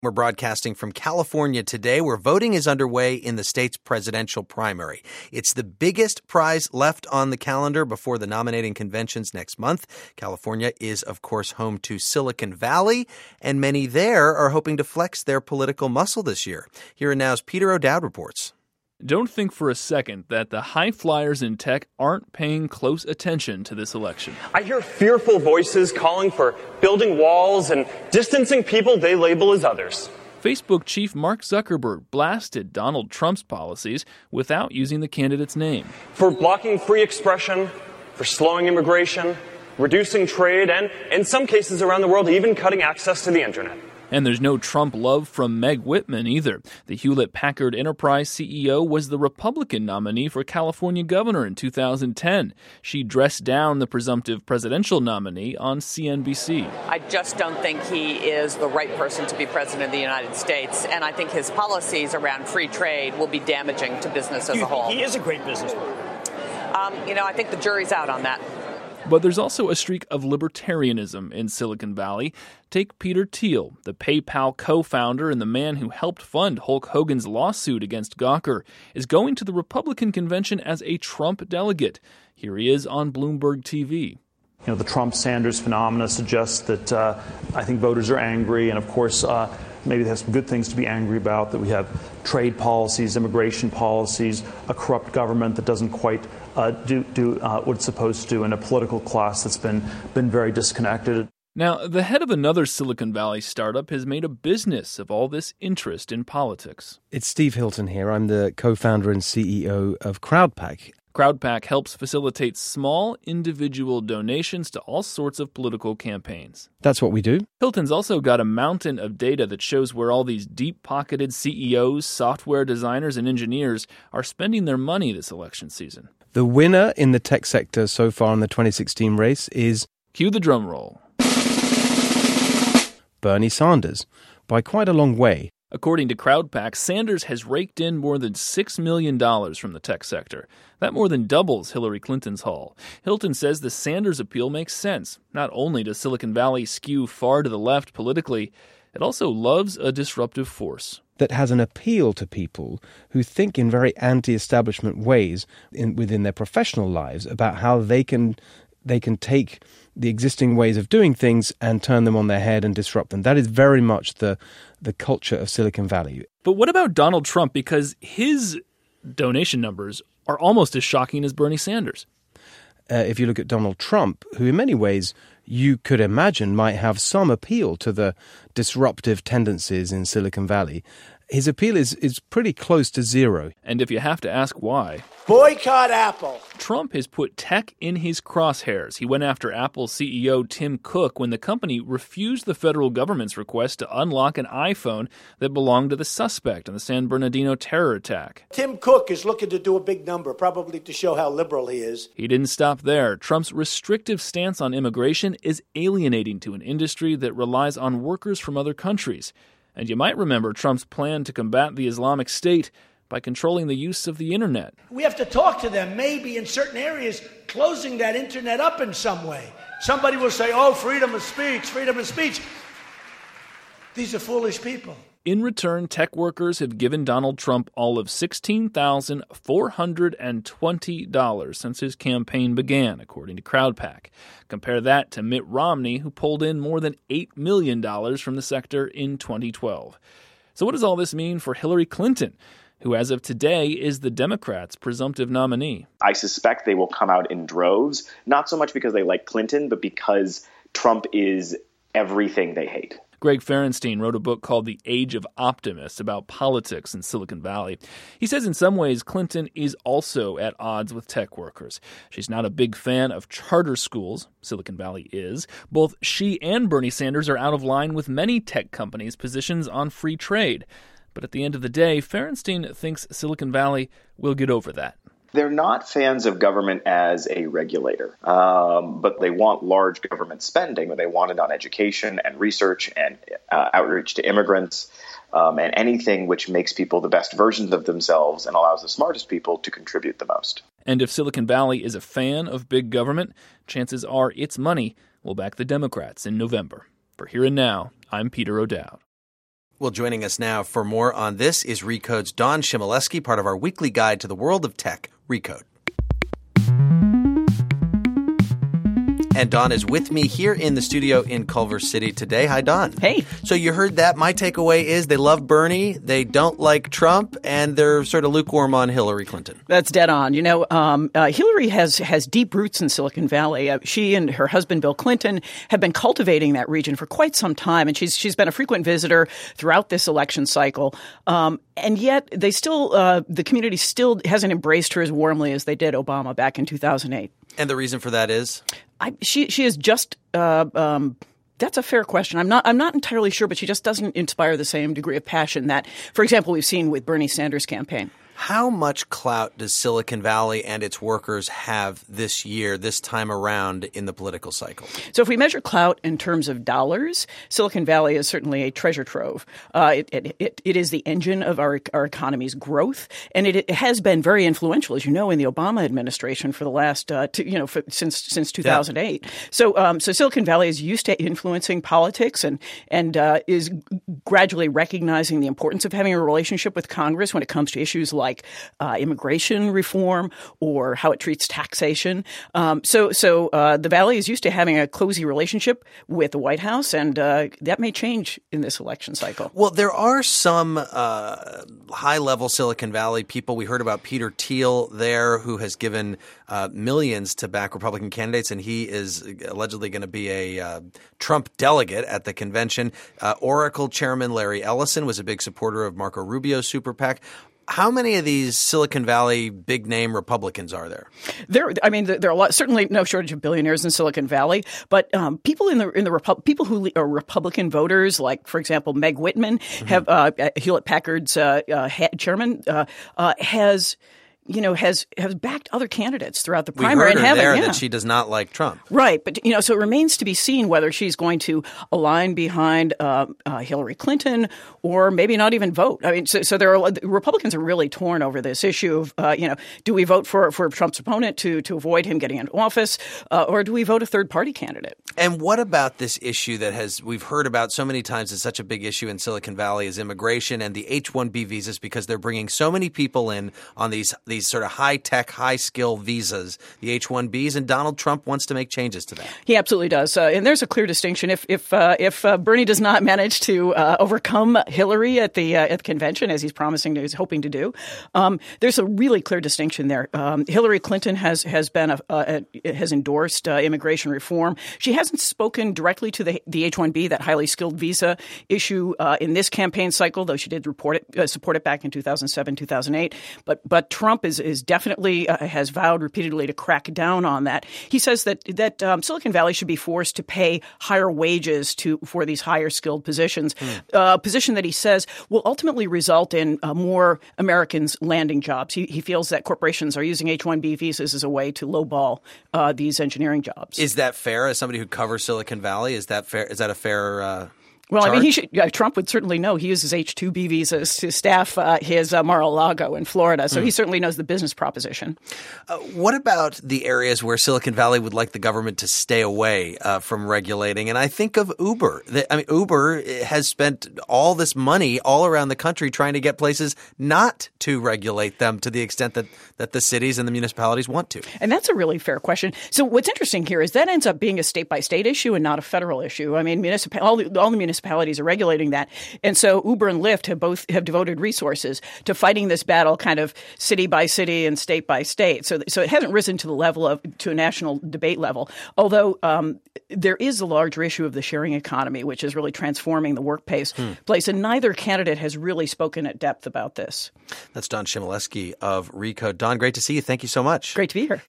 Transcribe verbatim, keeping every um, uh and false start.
We're broadcasting from California today, where voting is underway in the state's presidential primary. It's the biggest prize left on the calendar before the nominating conventions next month. California is, of course, home to Silicon Valley, and many there are hoping to flex their political muscle this year. Here and Now's Peter O'Dowd reports. Don't think for a second that the high flyers in tech aren't paying close attention to this election. I hear fearful voices calling for building walls and distancing people they label as others. Facebook chief Mark Zuckerberg blasted Donald Trump's policies without using the candidate's name. For blocking free expression, for slowing immigration, reducing trade, and in some cases around the world, even cutting access to the internet. And there's no Trump love from Meg Whitman either. The Hewlett-Packard Enterprise C E O was the Republican nominee for California governor in two thousand ten. She dressed down the presumptive presidential nominee on C N B C. I just don't think he is the right person to be president of the United States, and I think his policies around free trade will be damaging to business as a whole. He is a great businessman. Um, you know, I think the jury's out on that. But there's also a streak of libertarianism in Silicon Valley. Take Peter Thiel, the PayPal co-founder and the man who helped fund Hulk Hogan's lawsuit against Gawker, is going to the Republican convention as a Trump delegate. Here he is on Bloomberg T V. You know, the Trump-Sanders phenomena suggests that uh, I think voters are angry, and of course, uh, maybe they have some good things to be angry about, that we have trade policies, immigration policies, a corrupt government that doesn't quite uh, do, do uh, what it's supposed to, and a political class that's been, been very disconnected. Now, the head of another Silicon Valley startup has made a business of all this interest in politics. It's Steve Hilton here. I'm the co-founder and C E O of CrowdPack. CrowdPack helps facilitate small individual donations to all sorts of political campaigns. That's what we do. Hilton's also got a mountain of data that shows where all these deep-pocketed C E Os, software designers, and engineers are spending their money this election season. The winner in the tech sector so far in the twenty sixteen race is... Cue the drum roll. Bernie Sanders, by quite a long way. According to CrowdPack, Sanders has raked in more than six million dollars from the tech sector. That more than doubles Hillary Clinton's haul. Hilton says the Sanders appeal makes sense. Not only does Silicon Valley skew far to the left politically, it also loves a disruptive force. That has an appeal to people who think in very anti-establishment ways in, within their professional lives about how they can they can take the existing ways of doing things and turn them on their head and disrupt them. That is very much the the culture of Silicon Valley. But what about Donald Trump? Because his donation numbers are almost as shocking as Bernie Sanders. Uh, if you look at Donald Trump, who in many ways you could imagine might have some appeal to the disruptive tendencies in Silicon Valley, his appeal is, is pretty close to zero. And if you have to ask why... Boycott Apple. Trump has put tech in his crosshairs. He went after Apple C E O Tim Cook when the company refused the federal government's request to unlock an iPhone that belonged to the suspect in the San Bernardino terror attack. Tim Cook is looking to do a big number, probably to show how liberal he is. He didn't stop there. Trump's restrictive stance on immigration is alienating to an industry that relies on workers from other countries. And you might remember Trump's plan to combat the Islamic State by controlling the use of the internet. We have to talk to them, maybe in certain areas, closing that internet up in some way. Somebody will say, oh, freedom of speech, freedom of speech. These are foolish people. In return, tech workers have given Donald Trump all of sixteen thousand four hundred twenty dollars since his campaign began, according to CrowdPack. Compare that to Mitt Romney, who pulled in more than eight million dollars from the sector in twenty twelve. So what does all this mean for Hillary Clinton, who as of today is the Democrats' presumptive nominee? I suspect they will come out in droves, not so much because they like Clinton, but because Trump is everything they hate. Greg Ferenstein wrote a book called The Age of Optimists about politics in Silicon Valley. He says in some ways Clinton is also at odds with tech workers. She's not a big fan of charter schools. Silicon Valley is. Both she and Bernie Sanders are out of line with many tech companies' positions on free trade. But at the end of the day, Ferenstein thinks Silicon Valley will get over that. They're not fans of government as a regulator, um, but they want large government spending, but they want it on education and research and uh, outreach to immigrants um, and anything which makes people the best versions of themselves and allows the smartest people to contribute the most. And if Silicon Valley is a fan of big government, chances are its money will back the Democrats in November. For Here and Now, I'm Peter O'Dowd. Well, joining us now for more on this is Recode's Dawn Chmielewski, part of our weekly guide to the world of tech, Recode. And Dawn is with me here in the studio in Culver City today. Hi, Dawn. Hey. So you heard that. My takeaway is they love Bernie, they don't like Trump, and they're sort of lukewarm on Hillary Clinton. That's dead on. You know, um, uh, Hillary has has deep roots in Silicon Valley. Uh, she and her husband, Bill Clinton, have been cultivating that region for quite some time, and she's she's been a frequent visitor throughout this election cycle. Um, and yet, they still uh, the community still hasn't embraced her as warmly as they did Obama back in two thousand eight. And the reason for that is? I, she she is just uh, um, that's a fair question. I'm not I'm not entirely sure, but she just doesn't inspire the same degree of passion that, for example, we've seen with Bernie Sanders' campaign. How much clout does Silicon Valley and its workers have this year, this time around in the political cycle? So if we measure clout in terms of dollars, Silicon Valley is certainly a treasure trove. Uh, it, it, it, it is the engine of our, our economy's growth, and it, it has been very influential, as you know, in the Obama administration for the last, uh, two, you know, for, since since two thousand eight. Yeah. So um, so Silicon Valley is used to influencing politics and and uh, is gradually recognizing the importance of having a relationship with Congress when it comes to issues like like uh, immigration reform or how it treats taxation. Um, so so uh, the Valley is used to having a cozy relationship with the White House, and uh, that may change in this election cycle. Well, there are some uh, high-level Silicon Valley people. We heard about Peter Thiel there, who has given uh, millions to back Republican candidates, and he is allegedly going to be a uh, Trump delegate at the convention. Uh, Oracle chairman Larry Ellison was a big supporter of Marco Rubio's super PAC. How many of these Silicon Valley big-name Republicans are there? There, I mean, there are a lot. Certainly, no shortage of billionaires in Silicon Valley. But um, people in the in the Repu- people who are Republican voters, like for example, Meg Whitman, mm-hmm. have uh, Hewlett Packard's uh, uh, chairman, uh, uh, has. you know, has has backed other candidates throughout the primary. We heard her and haven't, there yeah. that she does not like Trump. Right. But, you know, so it remains to be seen whether she's going to align behind uh, uh, Hillary Clinton or maybe not even vote. I mean, so, so there are Republicans are really torn over this issue of, uh, you know, do we vote for, for Trump's opponent to, to avoid him getting into office uh, or do we vote a third party candidate? And what about this issue that has we've heard about so many times is such a big issue in Silicon Valley is immigration and the H one B visas, because they're bringing so many people in on these these sort of high-tech, high-skill visas, the H one Bs, and Donald Trump wants to make changes to that. He absolutely does. Uh, and there's a clear distinction. If if uh, if uh, Bernie does not manage to uh, overcome Hillary at the uh, at the convention, as he's promising to, he's hoping to do, um, there's a really clear distinction there. Um, Hillary Clinton has has been a, a, a has endorsed uh, immigration reform. She hasn't spoken directly to the the H one B, that highly skilled visa issue, uh, in this campaign cycle, though she did report it, uh, support it back in two thousand seven, two thousand eight. But but Trump is is definitely uh, has vowed repeatedly to crack down on that. He says that that um, Silicon Valley should be forced to pay higher wages to for these higher skilled positions, a hmm. uh, position that he says will ultimately result in uh, more Americans landing jobs. He, he feels that corporations are using H one B visas as a way to lowball uh, these engineering jobs. Is that fair? As somebody who covers Silicon Valley, is that fair? Is that a fair? Uh Well, Charge? I mean, he should, uh, Trump would certainly know. He uses H two B visas to staff uh, his uh, Mar-a-Lago in Florida, so mm. he certainly knows the business proposition. Uh, what about the areas where Silicon Valley would like the government to stay away uh, from regulating? And I think of Uber. I mean, Uber has spent all this money all around the country trying to get places not to regulate them to the extent that, that the cities and the municipalities want to. And that's a really fair question. So what's interesting here is that ends up being a state-by-state issue and not a federal issue. I mean, municipal all the, all the municipalities municipalities are regulating that. And so Uber and Lyft have both have devoted resources to fighting this battle kind of city by city and state by state. So, so it hasn't risen to the level of to a national debate level, although um, there is a larger issue of the sharing economy, which is really transforming the workplace. Hmm. place. And neither candidate has really spoken at depth about this. That's Dawn Chmielewski of Recode. Dawn, great to see you. Thank you so much. Great to be here.